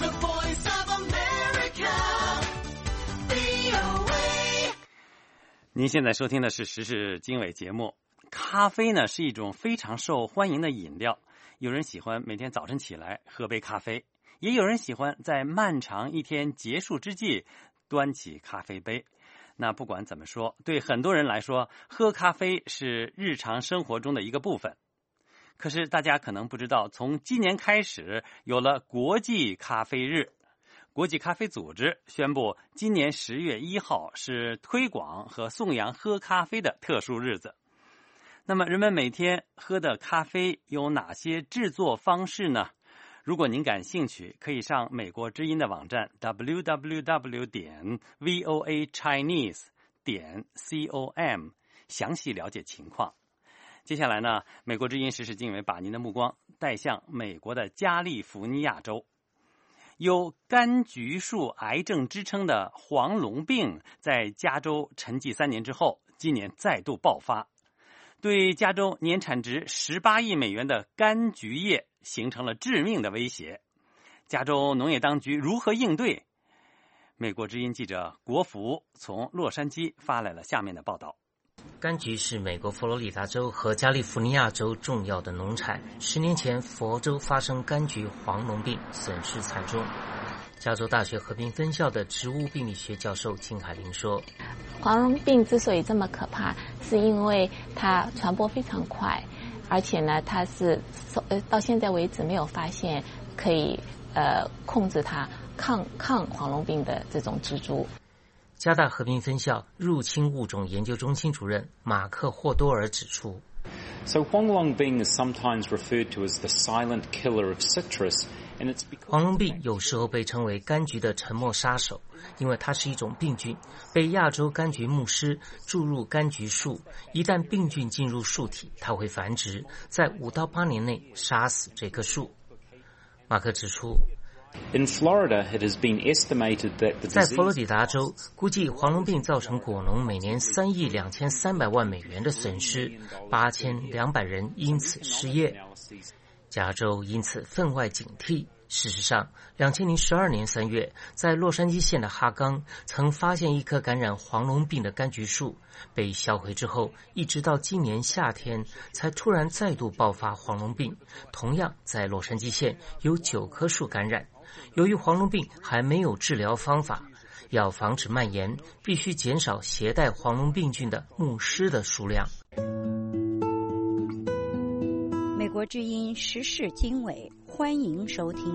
您现在收听的是时事经纬节目。咖啡呢是一种非常受欢迎的饮料，有人喜欢每天早晨起来喝杯咖啡，也有人喜欢在漫长一天结束之际端起咖啡杯。那不管怎么说，对很多人来说，喝咖啡是日常生活中的一个部分。可是大家可能不知道，从今年开始有了国际咖啡日。国际咖啡组织宣布，今年十月一号是推广和颂扬喝咖啡的特殊日子。那么人们每天喝的咖啡有哪些制作方式呢？如果您感兴趣，可以上美国之音的网站 double-u double-u double-u 点 v o a chinese 点 com 详细了解情况。接下来呢，美国之音时事经纬把您的目光带向美国的加利福尼亚州。有柑橘树癌症之称的黄龙病在加州沉寂三年之后，今年再度爆发，对加州年产值十八亿美元的柑橘业形成了致命的威胁。加州农业当局如何应对？美国之音记者国福从洛杉矶发来了下面的报道。 柑橘是美国佛罗里达州和加利福尼亚州重要的农产。十年前，佛州发生柑橘黄龙病，损失惨重。加州大学和平分校的植物病理学教授金海玲说， 黄龙病之所以这么可怕，是因为它传播非常快，而且呢，它是呃到现在为止没有发现可以呃控制它抗抗黄龙病的这种蜘蛛。 加大和平分校入侵物种研究中心主任马克霍多尔指出， So Huanglongbing is sometimes referred to as the silent killer of citrus, and it's because 黄龙病有时候被称为柑橘的沉默杀手，因为它是一种病菌，被亚洲柑橘牧师注入柑橘树，一旦病菌进入树体，它会繁殖，在五到八年内杀死这棵树。马克指出， In Florida, it has been estimated that the 在佛罗里达州，估计黄龙病造成果农每年三亿两千三百万美元的损失，八千两百人因此失业。加州因此分外警惕， 事实上，二零零二年三月，在洛杉矶县的哈冈曾发现一棵感染黄龙病的柑橘树，被销毁之后，一直到今年夏天才突然再度爆发黄龙病。同样，在洛杉矶县有九棵树感染。由于黄龙病还没有治疗方法，要防止蔓延，必须减少携带黄龙病菌的牧师的数量。 美国之音时事经纬，欢迎收听。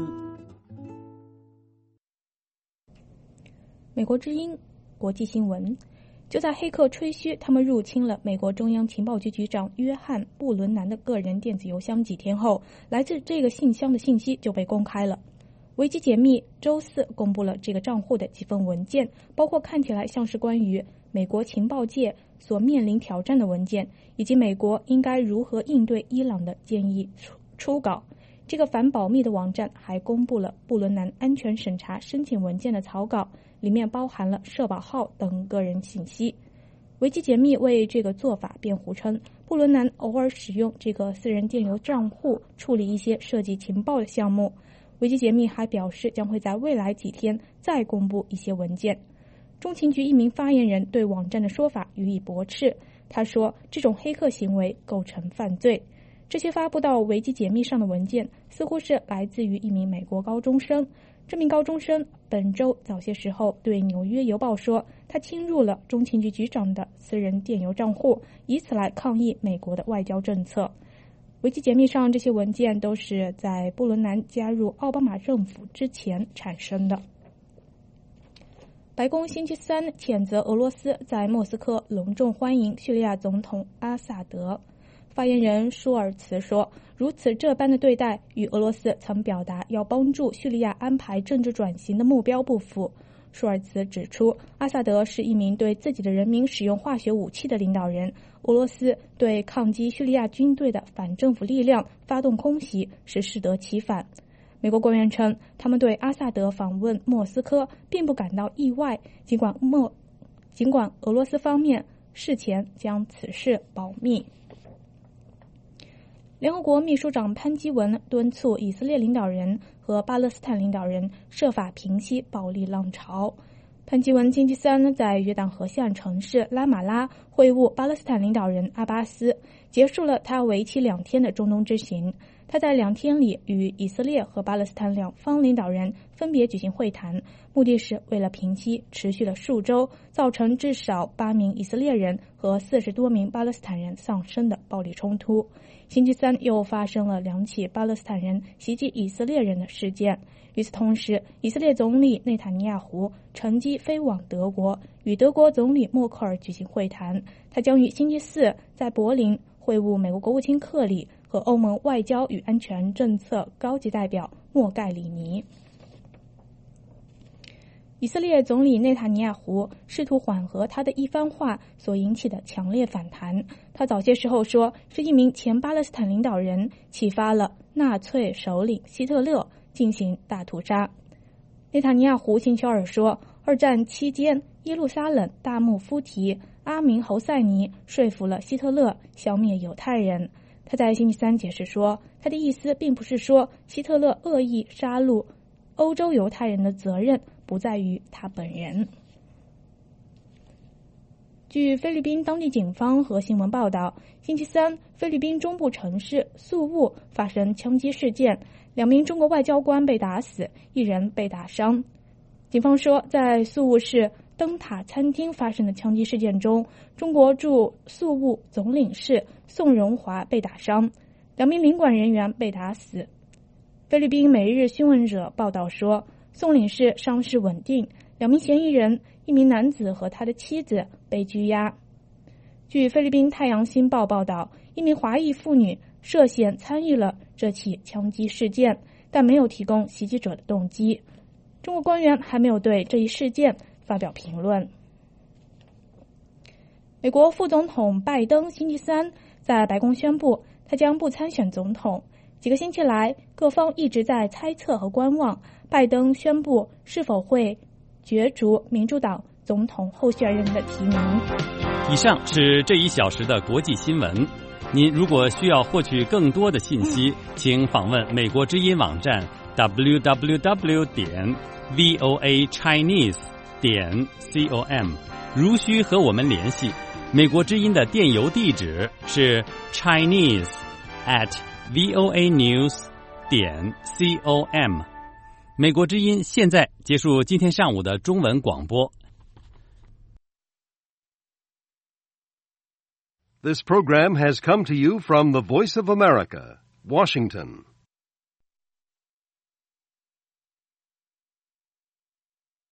美国之音国际新闻。就在黑客吹嘘他们入侵了美国中央情报局局长约翰·布伦南的个人电子邮箱几天后，来自这个信箱的信息就被公开了。维基解密周四公布了这个账户的几份文件，包括看起来像是关于美国情报界所面临挑战的文件，以及美国应该如何应对伊朗的建议初稿。这个反保密的网站还公布了布伦南安全审查申请文件的草稿，里面包含了社保号等个人信息。维基解密为这个做法辩护称，布伦南偶尔使用这个私人电邮账户处理一些涉及情报的项目。维基解密还表示，将会在未来几天再公布一些文件。中情局一名发言人对网站的说法予以驳斥，他说这种黑客行为构成犯罪。这些发布到维基解密上的文件似乎是来自于一名美国高中生。这名高中生本周早些时候对《纽约邮报》说，他侵入了中情局局长的私人电邮账户，以此来抗议美国的外交政策。维基解密上这些文件都是在布伦南加入奥巴马政府之前产生的。白宫星期三谴责俄罗斯在莫斯科隆重欢迎叙利亚总统阿萨德。发言人舒尔茨说，如此这般的对待与俄罗斯曾表达要帮助叙利亚安排政治转型的目标不符。舒尔茨指出，阿萨德是一名对自己的人民使用化学武器的领导人，俄罗斯对抗击叙利亚军队的反政府力量发动空袭是适得其反。美国官员称，他们对阿萨德访问莫斯科并不感到意外，尽管莫尽管俄罗斯方面事前将此事保密。联合国秘书长潘基文敦促以色列领导人和巴勒斯坦领导人设法平息暴力浪潮。潘基文星期三在约旦河西岸城市拉马拉会晤巴勒斯坦领导人阿巴斯，结束了他为期两天的中东之行。他在两天里与以色列和巴勒斯坦两方领导人分别举行会谈，目的是为了平息持续了数周、造成至少八名以色列人和四十多名巴勒斯坦人丧生的暴力冲突。星期三又发生了两起巴勒斯坦人袭击以色列人的事件。与此同时，以色列总理内塔尼亚胡乘机飞往德国，与德国总理默克尔举行会谈。他将于星期四在柏林会晤美国国务卿克里和欧盟外交与安全政策高级代表莫盖里尼。以色列总理内塔尼亚胡试图缓和他的一番话所引起的强烈反弹。他早些时候说，是一名前巴勒斯坦领导人启发了纳粹首领希特勒进行大屠杀。内塔尼亚胡星期二说，二战期间耶路撒冷大穆夫提阿明侯赛尼说服了希特勒消灭犹太人。他在星期三解释说，他的意思并不是说希特勒恶意杀戮欧洲犹太人的责任不在于他本人。据菲律宾当地警方和新闻报道，星期三菲律宾中部城市宿务发生枪击事件，两名中国外交官被打死，一人被打伤。警方说，在宿务市灯塔餐厅发生的枪击事件中，中国驻宿务总领事宋荣华被打伤，两名领馆人员被打死。菲律宾每日新闻者报道说，宋领事伤势稳定，两名嫌疑人，一名男子和他的妻子被拘押。据菲律宾太阳星报报道，一名华裔妇女涉嫌参与了这起枪击事件，但没有提供袭击者的动机。中国官员还没有对这一事件发表评论。美国副总统拜登星期三在白宫宣布，他将不参选总统。几个星期来，各方一直在猜测和观望拜登宣布是否会角逐民主党总统候选人的提名。 以上是这一小时的国际新闻。您如果需要获取更多的信息，请访问美国之音网站 w w w 点 v o a chinese 点 com。如需和我们联系，美国之音的电邮地址是 chinese at voa news 点 com。美国之音现在结束今天上午的中文广播。 This program has come to you from the Voice of America, Washington.